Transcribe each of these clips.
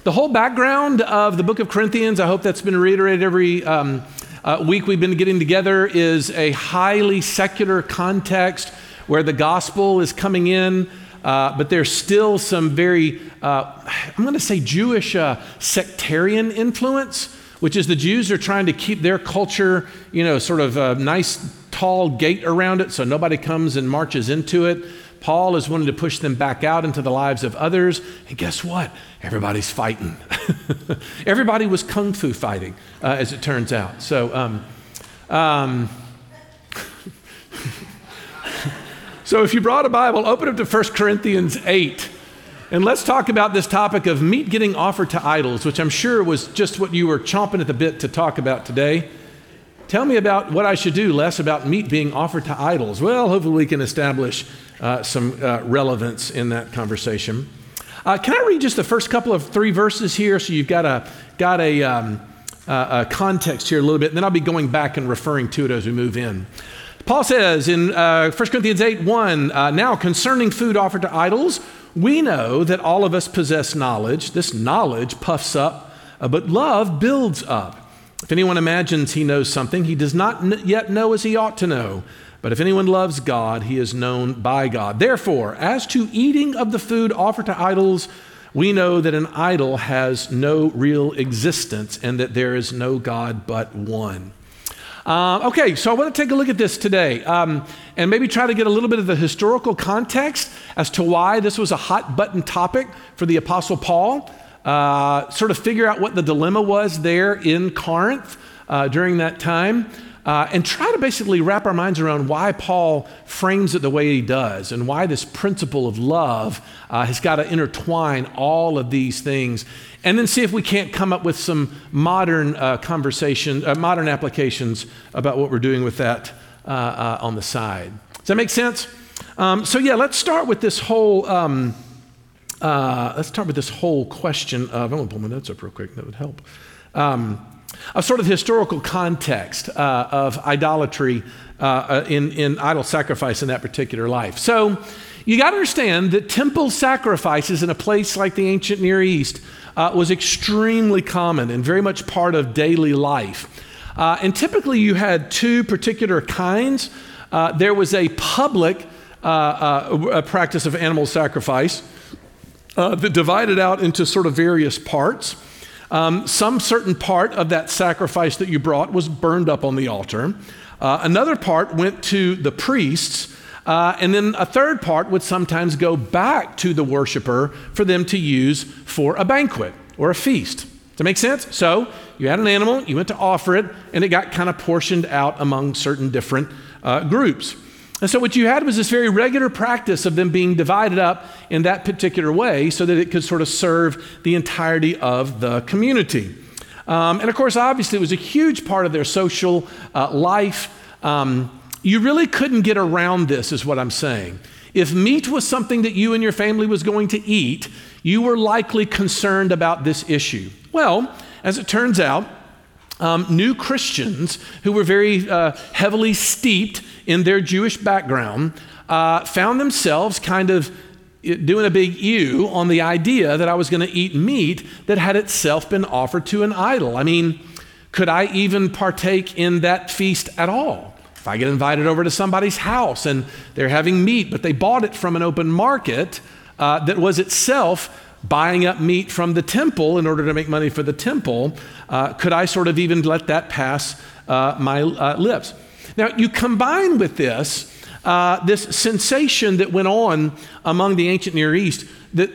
The whole background of the book of Corinthians, I hope that's been reiterated every week we've been getting together, is a highly secular context where the gospel is coming in, but there's still some very, I'm going to say Jewish sectarian influence, which is the Jews are trying to keep their culture, sort of a nice tall gate around it so nobody comes and marches into it. Paul is wanting to push them back out into the lives of others. And guess what? Everybody's fighting. Everybody was kung fu fighting, as it turns out. So, so if you brought a Bible, open up to 1 Corinthians 8. And let's talk about this topic of meat getting offered to idols, which I'm sure was just what you were chomping at the bit to talk about today. Tell me about what I should do, less about meat being offered to idols. Well, hopefully we can establish some relevance in that conversation. Can I read just the first couple of 3 verses here so you've got a context here a little bit, and then I'll be going back and referring to it as we move in. Paul says in 1 Corinthians 8:1, now concerning food offered to idols, we know that all of us possess knowledge. This knowledge puffs up, but love builds up. If anyone imagines he knows something, he does not yet know as he ought to know. But if anyone loves God, he is known by God. Therefore, as to eating of the food offered to idols, we know that an idol has no real existence and that there is no God but one. Okay, so I want to take a look at this today and maybe try to get a little bit of the historical context as to why this was a hot button topic for the Apostle Paul. Sort of figure out what the dilemma was there in Corinth during that time, and try to basically wrap our minds around why Paul frames it the way he does and why this principle of love has got to intertwine all of these things, and then see if we can't come up with some modern modern applications about what we're doing with that on the side. Does that make sense? Let's start with this whole question of, I'm going to pull my notes up real quick, that would help. A sort of historical context of idolatry in idol sacrifice in that particular life. So you got to understand that temple sacrifices in a place like the ancient Near East was extremely common and very much part of daily life. And typically you had 2 particular kinds. There was a public practice of animal sacrifice that divided out into sort of various parts. Some certain part of that sacrifice that you brought was burned up on the altar. Another part went to the priests, and then a third part would sometimes go back to the worshiper for them to use for a banquet or a feast. Does that make sense? So you had an animal, you went to offer it, and it got kind of portioned out among certain different groups. And so what you had was this very regular practice of them being divided up in that particular way so that it could sort of serve the entirety of the community. And of course, obviously, it was a huge part of their social life. You really couldn't get around this, is what I'm saying. If meat was something that you and your family was going to eat, you were likely concerned about this issue. Well, as it turns out, new Christians who were very heavily steeped in their Jewish background found themselves kind of doing a big ew on the idea that I was going to eat meat that had itself been offered to an idol. I mean, could I even partake in that feast at all? If I get invited over to somebody's house and they're having meat, but they bought it from an open market that was itself buying up meat from the temple in order to make money for the temple, could I sort of even let that pass my lips? Now, you combine with this sensation that went on among the ancient Near East, that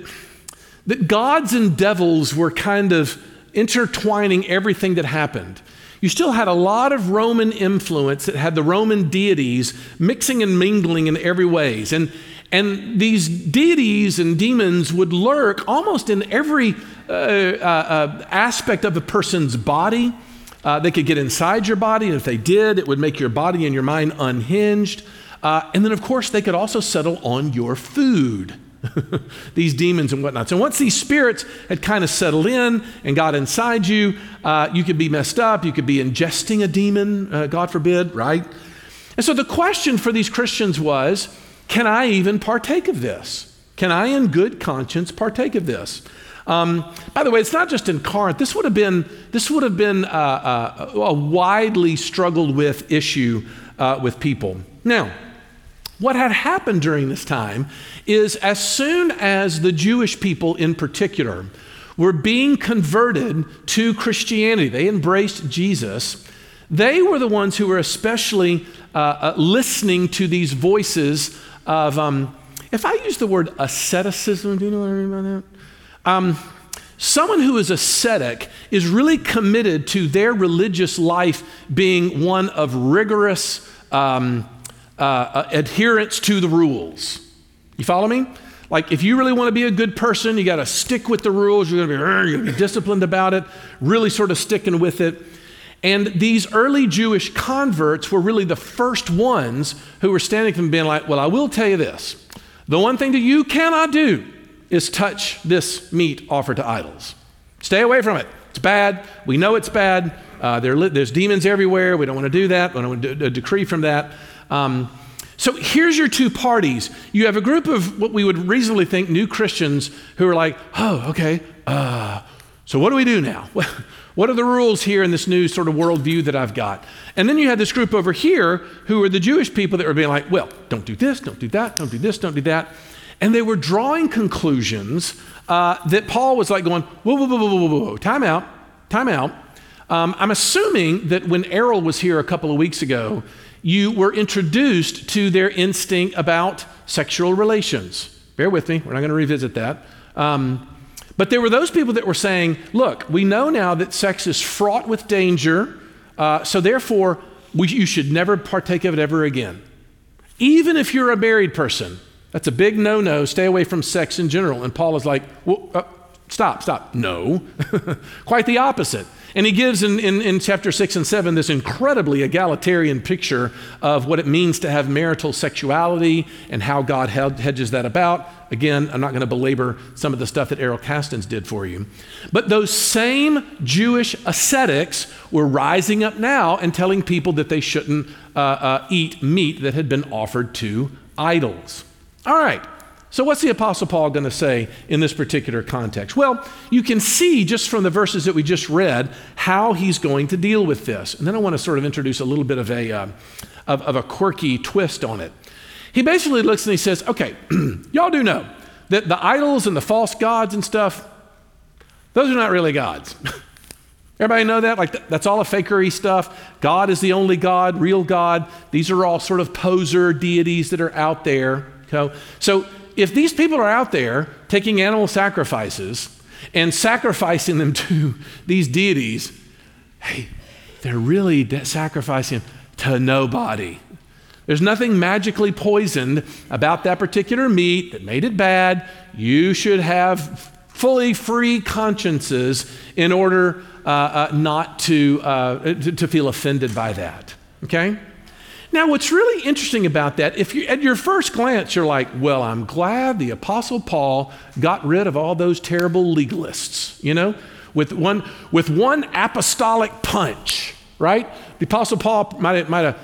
gods and devils were kind of intertwining everything that happened. You still had a lot of Roman influence that had the Roman deities mixing and mingling in every ways. And these deities and demons would lurk almost in every aspect of a person's body. They could get inside your body, and if they did, it would make your body and your mind unhinged. And then, of course, they could also settle on your food, these demons and whatnot. So once these spirits had kind of settled in and got inside you, you could be messed up. You could be ingesting a demon, God forbid, right? And so the question for these Christians was, can I even partake of this? Can I in good conscience partake of this? By the way, it's not just in Corinth. This would have been a widely struggled with issue with people. Now, what had happened during this time is as soon as the Jewish people in particular were being converted to Christianity, they embraced Jesus, they were the ones who were especially listening to these voices of, if I use the word asceticism, do you know what I mean by that? Someone who is ascetic is really committed to their religious life being one of rigorous adherence to the rules. You follow me? Like if you really want to be a good person, you got to stick with the rules. You're going to be disciplined about it, really sort of sticking with it. And these early Jewish converts were really the first ones who were standing up and being like, well, I will tell you this. The one thing that you cannot do is touch this meat offered to idols. Stay away from it. It's bad. We know it's bad. There's demons everywhere. We don't want to do that. We don't want to do a decree from that. So here's your two parties. You have a group of what we would reasonably think new Christians who are like, oh, okay, so what do we do now? What are the rules here in this new sort of worldview that I've got? And then you had this group over here who were the Jewish people that were being like, well, don't do this, don't do that, don't do this, don't do that. And they were drawing conclusions that Paul was like going, whoa, time out. I'm assuming that when Errol was here a couple of weeks ago, you were introduced to their instinct about sexual relations. Bear with me, we're not going to revisit that. But there were those people that were saying, look, we know now that sex is fraught with danger, so therefore you should never partake of it ever again. Even if you're a married person, that's a big no-no, stay away from sex in general. And Paul is like, well, stop. No, quite the opposite. And he gives in chapter 6 and 7 this incredibly egalitarian picture of what it means to have marital sexuality and how God hedges that about. Again, I'm not going to belabor some of the stuff that Errol Castens did for you. But those same Jewish ascetics were rising up now and telling people that they shouldn't eat meat that had been offered to idols. All right. So what's the Apostle Paul going to say in this particular context? Well, you can see just from the verses that we just read how he's going to deal with this. And then I want to sort of introduce a little bit of a quirky twist on it. He basically looks and he says, okay, y'all do know that the idols and the false gods and stuff, those are not really gods. Everybody know that? Like that's all a fakery stuff. God is the only God, real God. These are all sort of poser deities that are out there. So if these people are out there taking animal sacrifices and sacrificing them to these deities, hey, they're really sacrificing to nobody. There's nothing magically poisoned about that particular meat that made it bad. You should have fully free consciences in order not to feel offended by that, okay? Now, what's really interesting about that, if you at your first glance, you're like, well, I'm glad the Apostle Paul got rid of all those terrible legalists, with one apostolic punch, right? The Apostle Paul might have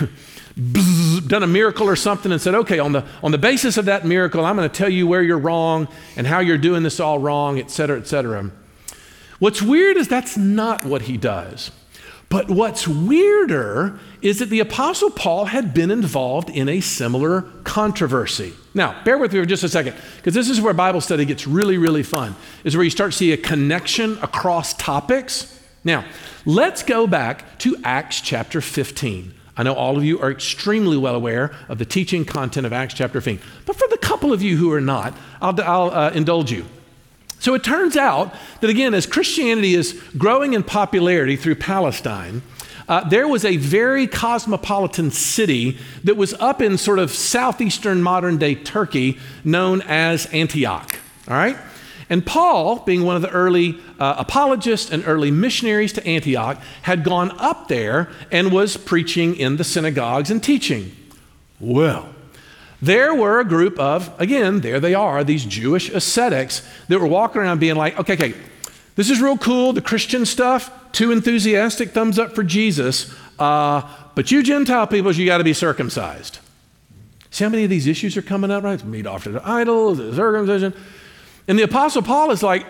done a miracle or something and said, okay, on the basis of that miracle, I'm going to tell you where you're wrong and how you're doing this all wrong, et cetera, et cetera. What's weird is that's not what he does. But what's weirder is that the Apostle Paul had been involved in a similar controversy. Now, bear with me for just a second, because this is where Bible study gets really, really fun, is where you start to see a connection across topics. Now, let's go back to Acts chapter 15. I know all of you are extremely well aware of the teaching content of Acts chapter 15. But for the couple of you who are not, I'll indulge you. So it turns out that, again, as Christianity is growing in popularity through Palestine, there was a very cosmopolitan city that was up in sort of southeastern modern-day Turkey known as Antioch, all right? And Paul, being one of the early apologists and early missionaries to Antioch, had gone up there and was preaching in the synagogues and teaching. Well, there were a group of, again, there they are, these Jewish ascetics that were walking around being like, okay, this is real cool, the Christian stuff, too enthusiastic, thumbs up for Jesus, but you Gentile peoples, you got to be circumcised. See how many of these issues are coming up, right? Meat offered to idols, circumcision. And the Apostle Paul is like,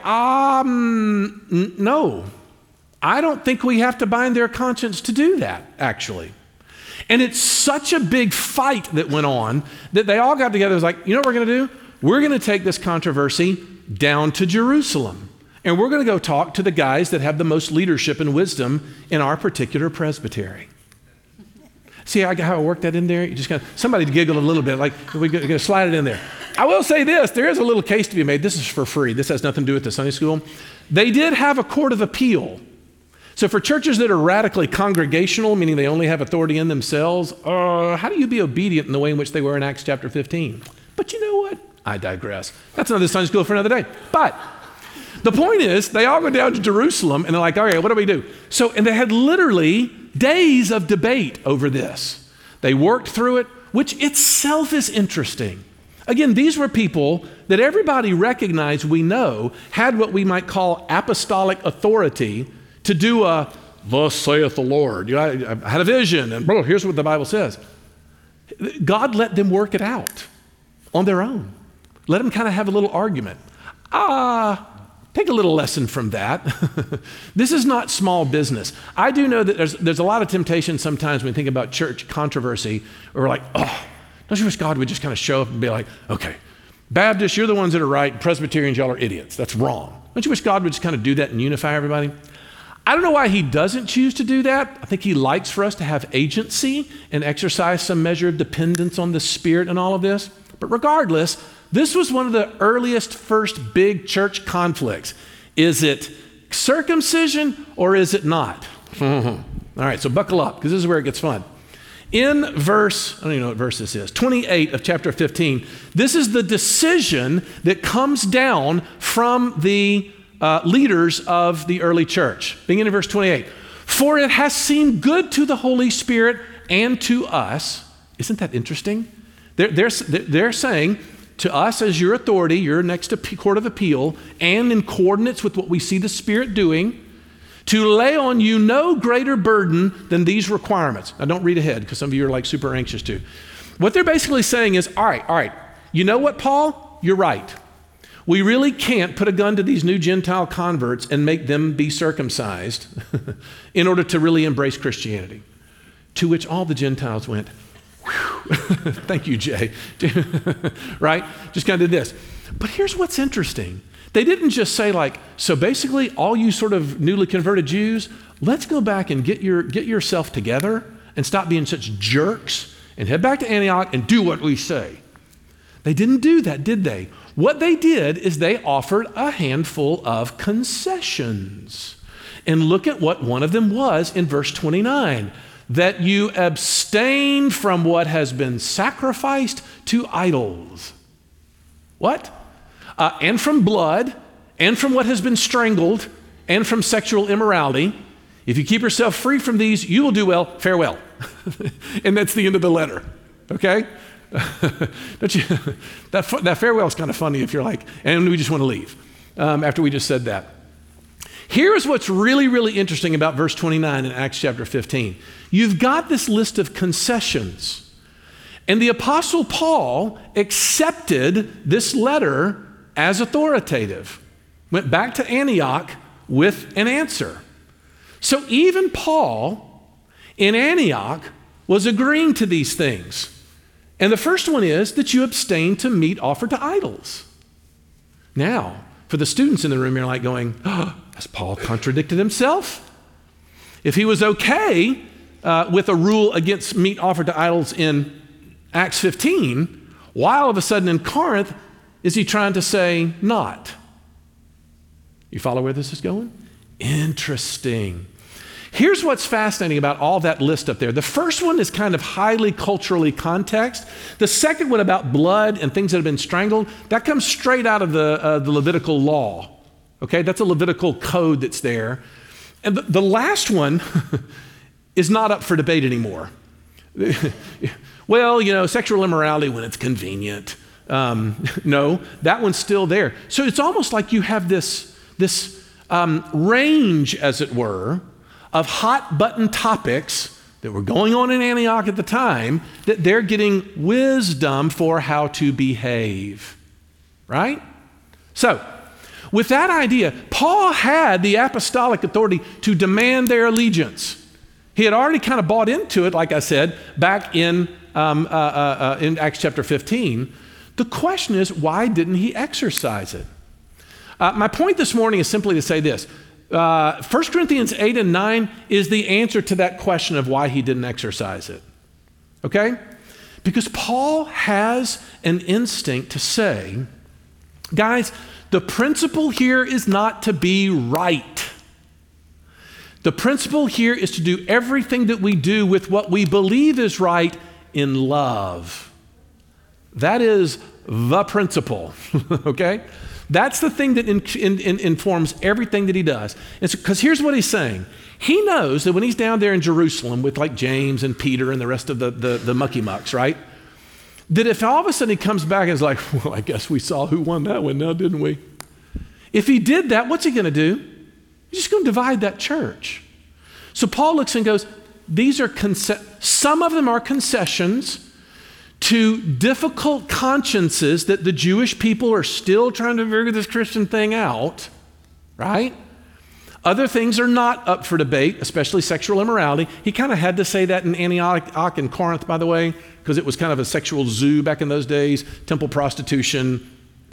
no, I don't think we have to bind their conscience to do that, actually. And it's such a big fight that went on that they all got together and was like, you know what we're going to do? We're going to take this controversy down to Jerusalem. And we're going to go talk to the guys that have the most leadership and wisdom in our particular presbytery. See how I worked that in there? You just somebody giggled a little bit, like we're going to slide it in there. I will say this, there is a little case to be made. This is for free. This has nothing to do with the Sunday school. They did have a court of appeal. So for churches that are radically congregational, meaning they only have authority in themselves, how do you be obedient in the way in which they were in Acts chapter 15? But you know what? I digress. That's another Sunday school for another day. But the point is, they all go down to Jerusalem and they're like, all right, what do we do? And they had literally days of debate over this. They worked through it, which itself is interesting. Again, these were people that everybody recognized, we know, had what we might call apostolic authority to do a, thus saith the Lord. I had a vision, and here's what the Bible says. God let them work it out on their own. Let them kind of have a little argument. Take a little lesson from that. This is not small business. I do know that there's a lot of temptation sometimes when we think about church controversy, where we're like, don't you wish God would just kind of show up and be like, okay, Baptists, you're the ones that are right. Presbyterians, y'all are idiots. That's wrong. Don't you wish God would just kind of do that and unify everybody? I don't know why he doesn't choose to do that. I think he likes for us to have agency and exercise some measure of dependence on the Spirit and all of this. But regardless, this was one of the earliest first big church conflicts. Is it circumcision or is it not? All right, so buckle up, because this is where it gets fun. In verse, I don't even know what verse this is, 28 of chapter 15, this is the decision that comes down from the leaders of the early church. Beginning in verse 28. For it has seemed good to the Holy Spirit and to us. Isn't that interesting? They're saying, to us as your authority, your next court of appeal, and in coordinates with what we see the Spirit doing, to lay on you no greater burden than these requirements. Now don't read ahead, because some of you are like super anxious to. What they're basically saying is, all right, you know what, Paul? You're right. We really can't put a gun to these new Gentile converts and make them be circumcised in order to really embrace Christianity. To which all the Gentiles went, thank you, Jay. Right? Just kind of did this. But here's what's interesting. They didn't just say like, so basically all you sort of newly converted Jews, let's go back and get yourself together and stop being such jerks and head back to Antioch and do what we say. They didn't do that, did they? What they did is they offered a handful of concessions. And look at what one of them was in verse 29. That you abstain from what has been sacrificed to idols. What? And from blood, and from what has been strangled, and from sexual immorality. If you keep yourself free from these, you will do well. Farewell. And that's the end of the letter. Okay? Don't you? That farewell is kind of funny if you're like, and we just want to leave after we just said that. Here's what's really, really interesting about verse 29 in Acts chapter 15. You've got this list of concessions. And the Apostle Paul accepted this letter as authoritative. Went back to Antioch with an answer. So even Paul in Antioch was agreeing to these things. And the first one is that you abstain to meat offered to idols. Now, for the students in the room, you're like going, has Paul contradicted himself? If he was okay with a rule against meat offered to idols in Acts 15, why all of a sudden in Corinth is he trying to say not? You follow where this is going? Interesting. Here's what's fascinating about all that list up there. The first one is kind of highly culturally context. The second one about blood and things that have been strangled, that comes straight out of the Levitical law. Okay, that's a Levitical code that's there. And the last one is not up for debate anymore. Well, you know, sexual immorality when it's convenient. No, that one's still there. So it's almost like you have this range, as it were, of hot button topics that were going on in Antioch at the time that they're getting wisdom for how to behave, right? So, with that idea, Paul had the apostolic authority to demand their allegiance. He had already kind of bought into it, like I said, back in Acts chapter 15. The question is, why didn't he exercise it? My point this morning is simply to say this. 1 Corinthians 8 and 9 is the answer to that question of why he didn't exercise it. Okay? Because Paul has an instinct to say, guys, the principle here is not to be right. The principle here is to do everything that we do with what we believe is right in love. That is the principle, okay? That's the thing that informs everything that he does. Because here's what he's saying. He knows that when he's down there in Jerusalem with like James and Peter and the rest of the mucky mucks, right? That if all of a sudden he comes back and is like, well, I guess we saw who won that one now, didn't we? If he did that, what's he going to do? He's just going to divide that church. So Paul looks and goes, these are some of them are concessions to difficult consciences that the Jewish people are still trying to figure this Christian thing out, right? Other things are not up for debate, especially sexual immorality. He kind of had to say that in Antioch and Corinth, by the way, because it was kind of a sexual zoo back in those days, temple prostitution,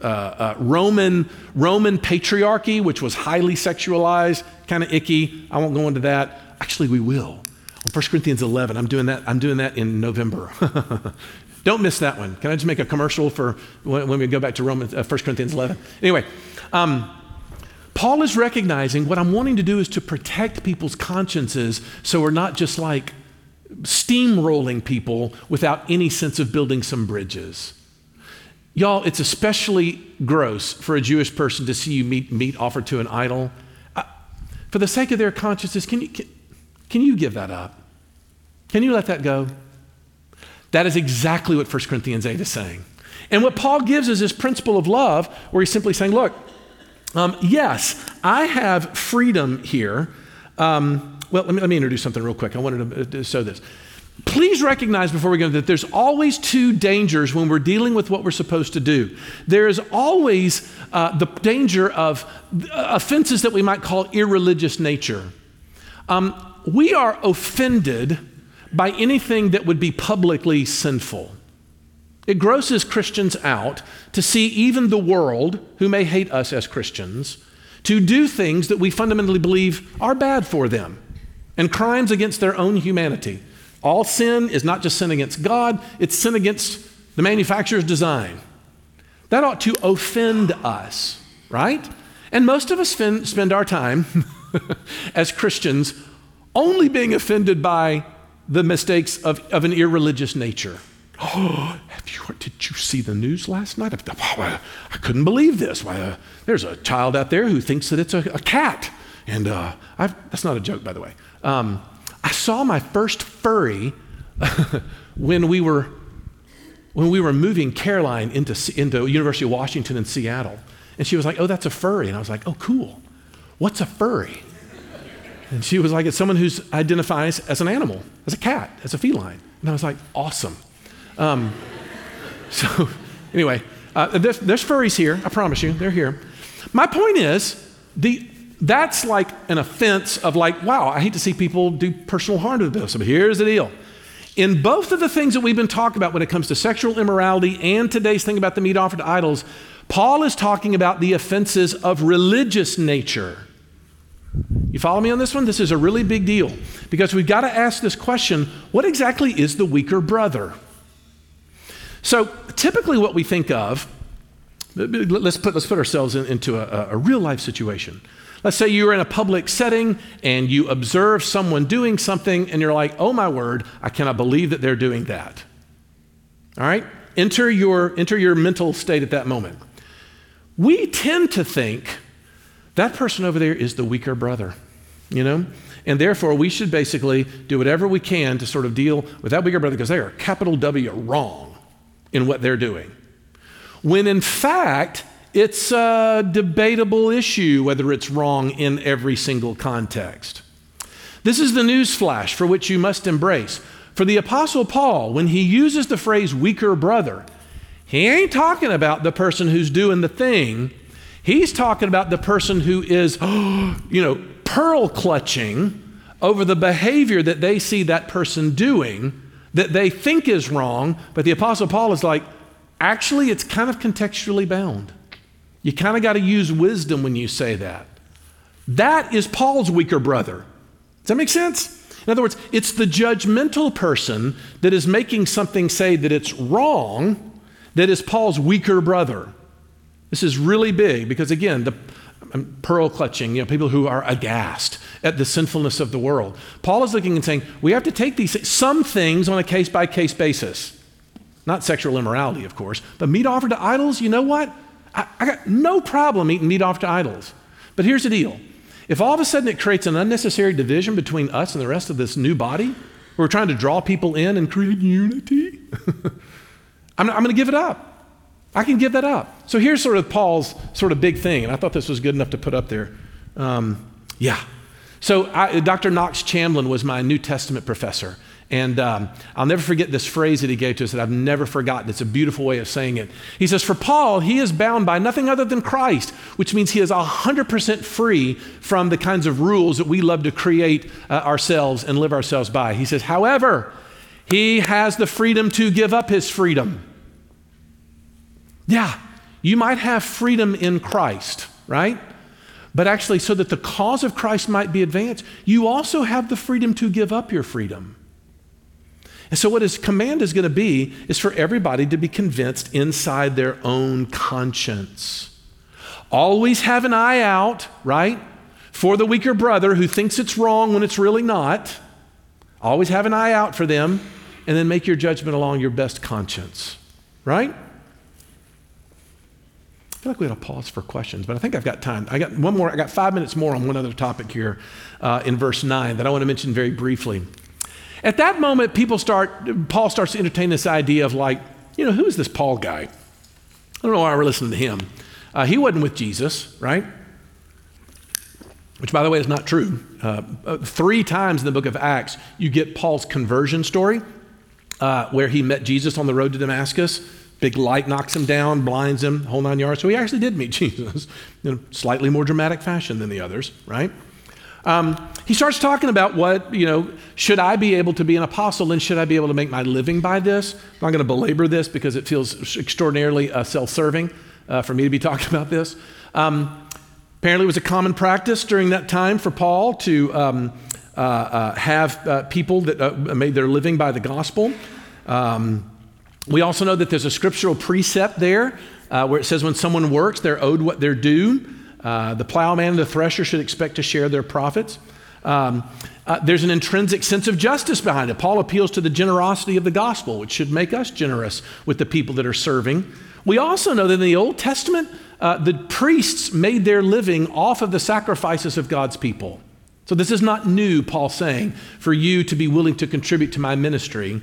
Roman patriarchy, which was highly sexualized, kind of icky. I won't go into that. Actually, we will. On 1 Corinthians 11, I'm doing that in November. Don't miss that one. Can I just make a commercial for when we go back to 1 Corinthians 11? Anyway, Paul is recognizing what I'm wanting to do is to protect people's consciences so we're not just like steamrolling people without any sense of building some bridges. Y'all, it's especially gross for a Jewish person to see you meat offered to an idol. For the sake of their consciences, can you give that up? Can you let that go? That is exactly what 1 Corinthians 8 is saying. And what Paul gives is this principle of love where he's simply saying, look, yes, I have freedom here. Well, let me introduce something real quick. I wanted to show this. Please recognize before we go that there's always two dangers when we're dealing with what we're supposed to do. There is always the danger of offenses that we might call irreligious nature. We are offended by anything that would be publicly sinful. It grosses Christians out to see even the world, who may hate us as Christians, to do things that we fundamentally believe are bad for them and crimes against their own humanity. All sin is not just sin against God, it's sin against the manufacturer's design. That ought to offend us, right? And most of us spend our time as Christians only being offended by the mistakes of an irreligious nature. Oh, did you see the news last night? I couldn't believe this. There's a child out there who thinks that it's a cat. And that's not a joke, by the way. I saw my first furry when we were moving Caroline into University of Washington in Seattle. And she was like, oh, that's a furry. And I was like, oh, cool. What's a furry? And she was like, it's someone who identifies as an animal, as a cat, as a feline. And I was like, awesome. So anyway, there's furries here. I promise you, they're here. My point is, that's like an offense of like, wow, I hate to see people do personal harm to this. But here's the deal. In both of the things that we've been talking about when it comes to sexual immorality and today's thing about the meat offered to idols, Paul is talking about the offenses of religious nature. You follow me on this one? This is a really big deal because we've got to ask this question, what exactly is the weaker brother? So typically what we think of, let's put ourselves into a real life situation. Let's say you're in a public setting and you observe someone doing something and you're like, oh my word, I cannot believe that they're doing that. All right? Enter your mental state at that moment. We tend to think that person over there is the weaker brother, and therefore we should basically do whatever we can to sort of deal with that weaker brother because they are capital W wrong in what they're doing. When in fact, it's a debatable issue whether it's wrong in every single context. This is the news flash for which you must embrace. For the Apostle Paul, when he uses the phrase weaker brother, he ain't talking about the person who's doing the thing. He's talking about the person who is, pearl clutching over the behavior that they see that person doing that they think is wrong, but the Apostle Paul is like, actually, it's kind of contextually bound. You kind of got to use wisdom when you say that. That is Paul's weaker brother. Does that make sense? In other words, it's the judgmental person that is making something say that it's wrong that is Paul's weaker brother. This is really big because, again, the pearl clutching, people who are aghast at the sinfulness of the world. Paul is looking and saying, we have to take some things on a case-by-case basis. Not sexual immorality, of course, but meat offered to idols, you know what? I got no problem eating meat offered to idols. But here's the deal. If all of a sudden it creates an unnecessary division between us and the rest of this new body, we're trying to draw people in and create unity, I'm going to give it up. I can give that up. So here's sort of Paul's sort of big thing, and I thought this was good enough to put up there. So Dr. Knox Chamblin was my New Testament professor, and I'll never forget this phrase that he gave to us that I've never forgotten. It's a beautiful way of saying it. He says, for Paul, he is bound by nothing other than Christ, which means he is 100% free from the kinds of rules that we love to create ourselves and live ourselves by. He says, however, he has the freedom to give up his freedom. Yeah, you might have freedom in Christ, right? But actually, so that the cause of Christ might be advanced, you also have the freedom to give up your freedom. And so what his command is going to be is for everybody to be convinced inside their own conscience. Always have an eye out, right, for the weaker brother who thinks it's wrong when it's really not. Always have an eye out for them, and then make your judgment along your best conscience, right? I feel like we ought to pause for questions, but I think I've got time. I got 5 minutes more on one other topic here in verse 9 that I want to mention very briefly. At that moment, Paul starts to entertain this idea of who is this Paul guy? I don't know why we're listening to him. He wasn't with Jesus, right? Which, by the way, is not true. 3 times in the book of Acts, you get Paul's conversion story, where he met Jesus on the road to Damascus. Big light knocks him down, blinds him, whole 9 yards. So he actually did meet Jesus in a slightly more dramatic fashion than the others, right? He starts talking about should I be able to be an apostle and should I be able to make my living by this? I'm not going to belabor this because it feels extraordinarily self-serving for me to be talking about this. Apparently it was a common practice during that time for Paul to have people that made their living by the gospel. We also know that there's a scriptural precept there where it says when someone works, they're owed what they're due. The plowman and the thresher should expect to share their profits. There's an intrinsic sense of justice behind it. Paul appeals to the generosity of the gospel, which should make us generous with the people that are serving. We also know that in the Old Testament, the priests made their living off of the sacrifices of God's people. So this is not new, Paul saying, for you to be willing to contribute to my ministry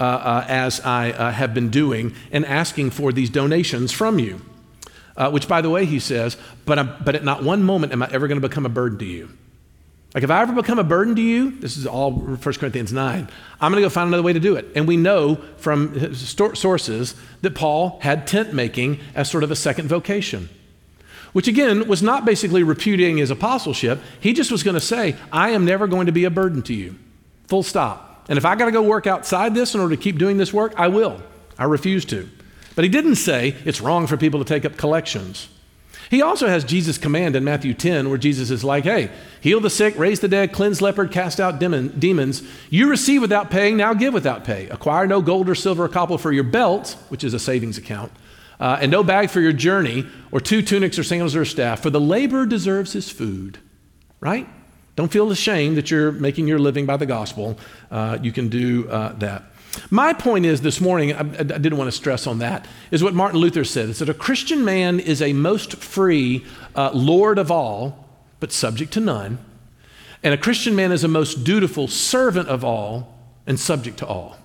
as I have been doing and asking for these donations from you. Which, by the way, he says, but at not one moment am I ever going to become a burden to you. Like if I ever become a burden to you, this is all 1 Corinthians 9, I'm going to go find another way to do it. And we know from sources that Paul had tent making as sort of a second vocation. Which again was not basically repudiating his apostleship. He just was going to say, I am never going to be a burden to you. Full stop. And if I got to go work outside this in order to keep doing this work, I will. I refuse to. But he didn't say it's wrong for people to take up collections. He also has Jesus' command in Matthew 10 where Jesus is like, hey, heal the sick, raise the dead, cleanse leopard, cast out demons. You receive without paying, now give without pay. Acquire no gold or silver or copper for your belt, which is a savings account, and no bag for your journey, or 2 tunics or sandals or a staff, for the laborer deserves his food, right? Don't feel ashamed that you're making your living by the gospel. You can do that. My point is this morning, I didn't want to stress on that, is what Martin Luther said. It's that a Christian man is a most free Lord of all, but subject to none. And a Christian man is a most dutiful servant of all and subject to all.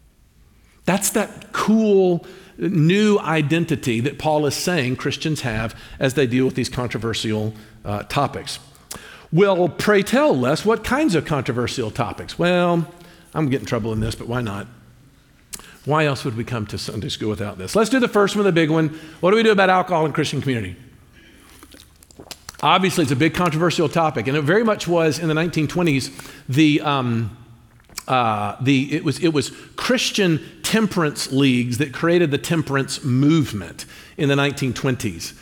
That's that cool new identity that Paul is saying Christians have as they deal with these controversial topics. Well, pray tell, Les, what kinds of controversial topics? Well, I'm getting in trouble in this, but why not? Why else would we come to Sunday school without this? Let's do the first one, the big one. What do we do about alcohol in Christian community? Obviously, it's a big controversial topic, and it very much was in the 1920s. It was Christian temperance leagues that created the temperance movement in the 1920s,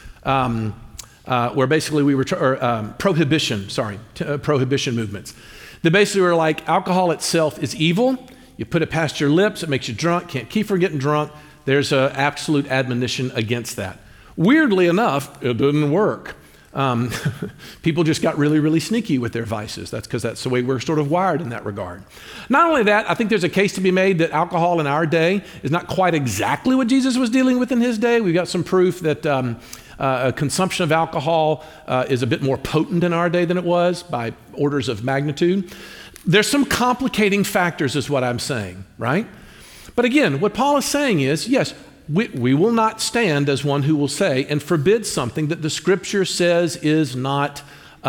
where basically prohibition movements. They basically were like, alcohol itself is evil. You put it past your lips, it makes you drunk, can't keep from getting drunk. There's an absolute admonition against that. Weirdly enough, it didn't work. People just got really, really sneaky with their vices. That's because that's the way we're sort of wired in that regard. Not only that, I think there's a case to be made that alcohol in our day is not quite exactly what Jesus was dealing with in his day. We've got some proof that consumption of alcohol is a bit more potent in our day than it was by orders of magnitude. There's some complicating factors is what I'm saying, right? But again, what Paul is saying is, yes, we will not stand as one who will say and forbid something that the Scripture says is not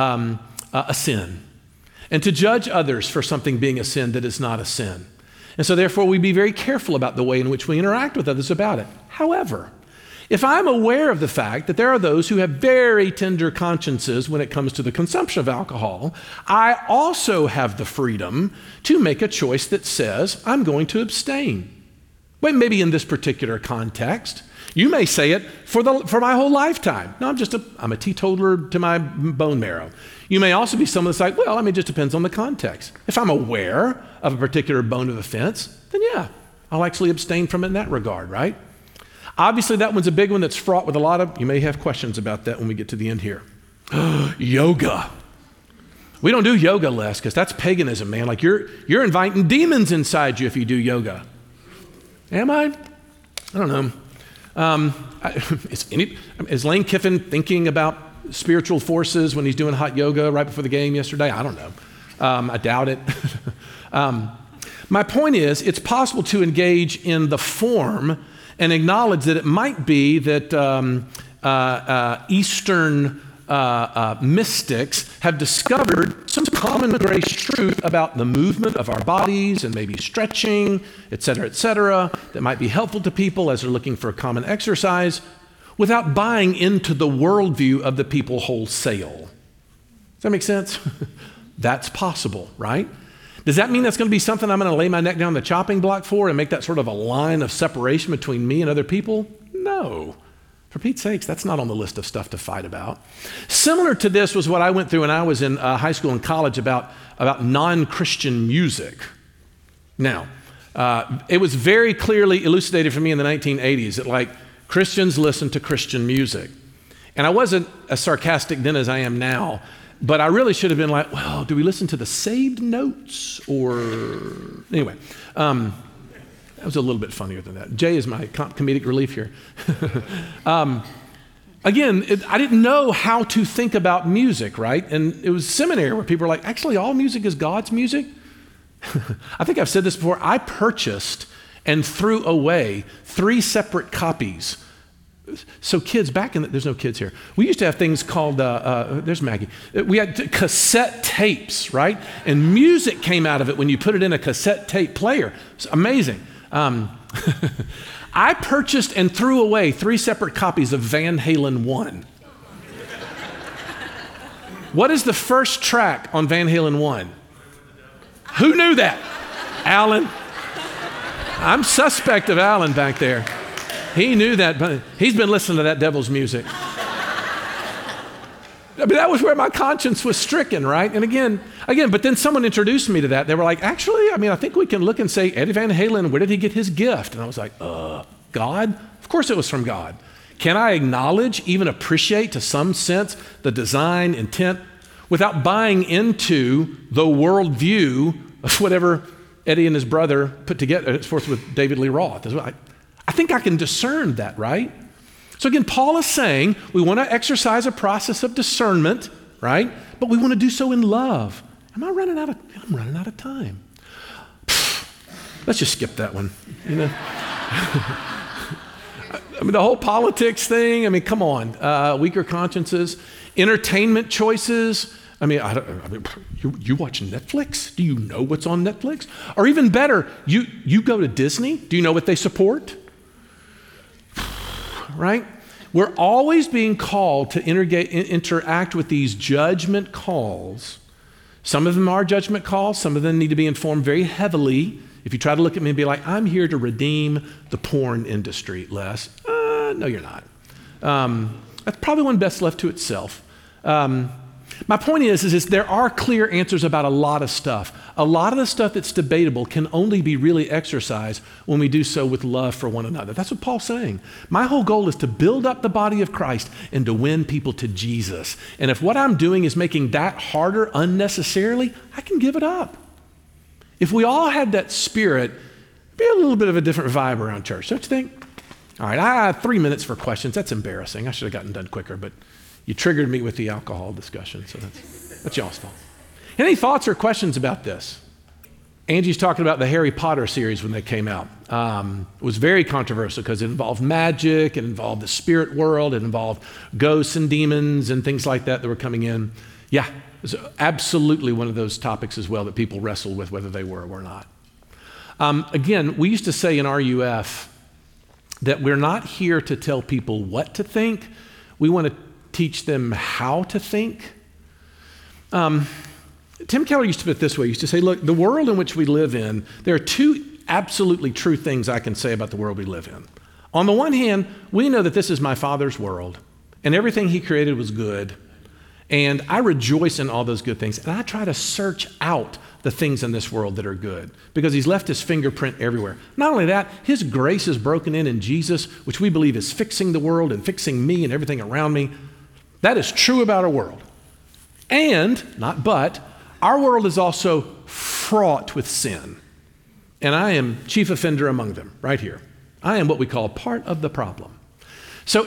a sin, and to judge others for something being a sin that is not a sin. And so therefore, we be very careful about the way in which we interact with others about it. However, if I'm aware of the fact that there are those who have very tender consciences when it comes to the consumption of alcohol, I also have the freedom to make a choice that says, I'm going to abstain. Well, maybe in this particular context, you may say it for my whole lifetime. No, I'm a teetotaler to my bone marrow. You may also be someone that's like, well, I mean, it just depends on the context. If I'm aware of a particular bone of offense, then yeah, I'll actually abstain from it in that regard, right? Obviously, that one's a big one that's fraught with a lot of, you may have questions about that when we get to the end here. Yoga. We don't do yoga, Les, because that's paganism, man. Like you're inviting demons inside you if you do yoga. Am I? I don't know. Is Lane Kiffin thinking about spiritual forces when he's doing hot yoga right before the game yesterday? I don't know. I doubt it. My point is, it's possible to engage in the form and acknowledge that it might be that Eastern mystics have discovered some common grace truth about the movement of our bodies and maybe stretching, et cetera, that might be helpful to people as they're looking for a common exercise without buying into the worldview of the people wholesale. Does that make sense? That's possible, right? Does that mean that's going to be something I'm going to lay my neck down the chopping block for and make that sort of a line of separation between me and other people? No. For Pete's sakes, that's not on the list of stuff to fight about. Similar to this was what I went through when I was in high school and college about non-Christian music. Now, it was very clearly elucidated for me in the 1980s that like Christians listen to Christian music. And I wasn't as sarcastic then as I am now, but I really should have been like, well, do we listen to the saved notes or, anyway. That was a little bit funnier than that. Jay is my comedic relief here. Again, I didn't know how to think about music, right? And it was seminary where people were like, actually, all music is God's music. I think I've said this before. I purchased and threw away 3 separate copies. So kids, there's no kids here. We used to have things called, there's Maggie. We had cassette tapes, right? And music came out of it when you put it in a cassette tape player. It's amazing. I purchased and threw away 3 separate copies of Van Halen 1. What is the first track on Van Halen 1? Who knew that? Alan? I'm suspect of Alan back there. He knew that, but he's been listening to that devil's music. I mean, that was where my conscience was stricken, right? And again, but then someone introduced me to that. They were like, actually, I mean, I think we can look and say, Eddie Van Halen, where did he get his gift? And I was like, God? Of course it was from God. Can I acknowledge, even appreciate to some sense, the design, intent, without buying into the worldview of whatever Eddie and his brother put together, of course, with David Lee Roth? I think I can discern that, right? So again, Paul is saying we want to exercise a process of discernment, right? But we want to do so in love. I'm running out of time. Let's just skip that one. You know? I mean, the whole politics thing, I mean, come on. Weaker consciences, entertainment choices. I mean, you watch Netflix? Do you know what's on Netflix? Or even better, you go to Disney? Do you know what they support? Right? we're always being called to interact with these judgment calls. Some of them are judgment calls. Some of them need to be informed very heavily. If you try to look at me and be like, I'm here to redeem the porn industry, Les. No, you're not. That's probably one best left to itself. My point is there are clear answers about a lot of stuff. A lot of the stuff that's debatable can only be really exercised when we do so with love for one another. That's what Paul's saying. My whole goal is to build up the body of Christ and to win people to Jesus. And if what I'm doing is making that harder unnecessarily, I can give it up. If we all had that spirit, it'd be a little bit of a different vibe around church, don't you think? All right, I have 3 minutes for questions. That's embarrassing. I should have gotten done quicker, but you triggered me with the alcohol discussion, so that's y'all's fault. Any thoughts or questions about this? Angie's talking about the Harry Potter series when they came out. It was very controversial because it involved magic, it involved the spirit world, it involved ghosts and demons and things like that were coming in. Yeah, it was absolutely one of those topics as well that people wrestled with whether they were or were not. Again, we used to say in RUF that we're not here to tell people what to think. We want to teach them how to think. Tim Keller used to put it this way. He used to say, look, the world in which we live in, there are two absolutely true things I can say about the world we live in. On the one hand, we know that this is my Father's world, and everything he created was good. And I rejoice in all those good things. And I try to search out the things in this world that are good because he's left his fingerprint everywhere. Not only that, his grace is broken in Jesus, which we believe is fixing the world and fixing me and everything around me. That is true about our world. And, not but, our world is also fraught with sin. And I am chief offender among them, right here. I am what we call part of the problem. So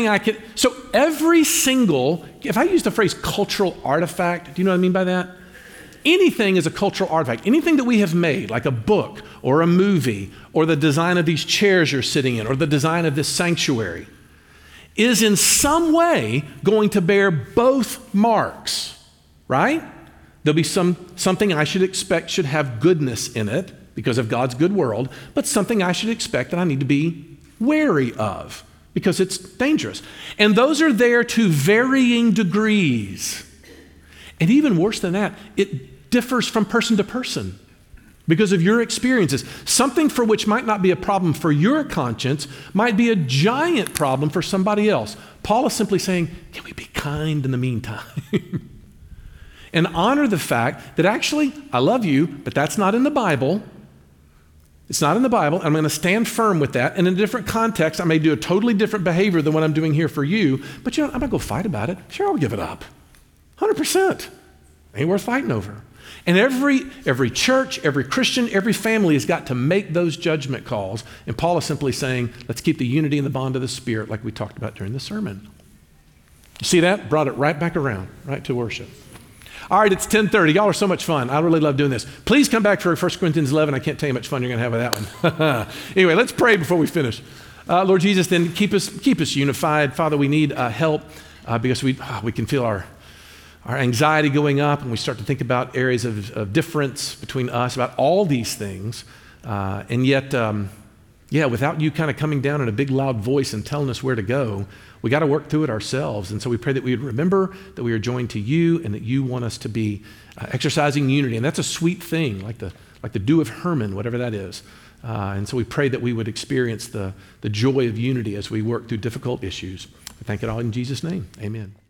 every single, if I use the phrase cultural artifact, do you know what I mean by that? Anything is a cultural artifact. Anything that we have made, like a book or a movie or the design of these chairs you're sitting in or the design of this sanctuary, is in some way going to bear both marks, right? There'll be something I should expect should have goodness in it because of God's good world, but something I should expect that I need to be wary of because it's dangerous. And those are there to varying degrees. And even worse than that, it differs from person to person because of your experiences. Something for which might not be a problem for your conscience might be a giant problem for somebody else. Paul is simply saying, can we be kind in the meantime? And honor the fact that actually, I love you, but that's not in the Bible. It's not in the Bible. I'm going to stand firm with that. And in a different context, I may do a totally different behavior than what I'm doing here for you. But I'm not going to go fight about it. Sure, I'll give it up. 100%. Ain't worth fighting over. And every church, every Christian, every family has got to make those judgment calls. And Paul is simply saying, let's keep the unity and the bond of the Spirit like we talked about during the sermon. You see that? Brought it right back around, right to worship. All right, it's 10:30. Y'all are so much fun. I really love doing this. Please come back for 1 Corinthians 11. I can't tell you how much fun you're going to have with that one. Anyway, let's pray before we finish. Lord Jesus, then keep us unified. Father, we need help because we can feel our anxiety going up and we start to think about areas of difference between us, about all these things. And yet, without you kind of coming down in a big loud voice and telling us where to go, we got to work through it ourselves. And so we pray that we would remember that we are joined to you and that you want us to be exercising unity. And that's a sweet thing, like the dew of Hermon, whatever that is. And so we pray that we would experience the joy of unity as we work through difficult issues. We thank it all in Jesus' name. Amen.